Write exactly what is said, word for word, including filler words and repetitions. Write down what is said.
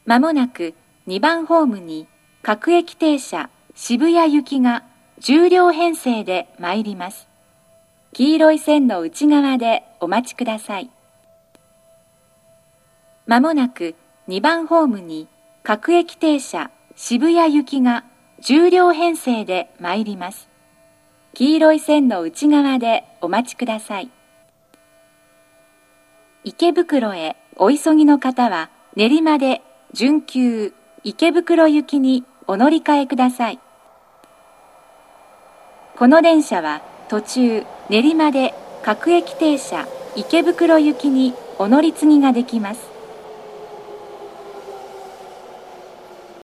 まもなくにばんホームに各駅停車渋谷行きがじゅう両編成で参ります。黄色い線の内側でお待ちください。まもなくにばんホームに各駅停車渋谷行きがじゅう両編成で参ります。黄色い線の内側でお待ちください。池袋へお急ぎの方は練馬で準急池袋行きにお乗り換えください。この電車は途中練馬で各駅停車池袋行きにお乗り継ぎができます。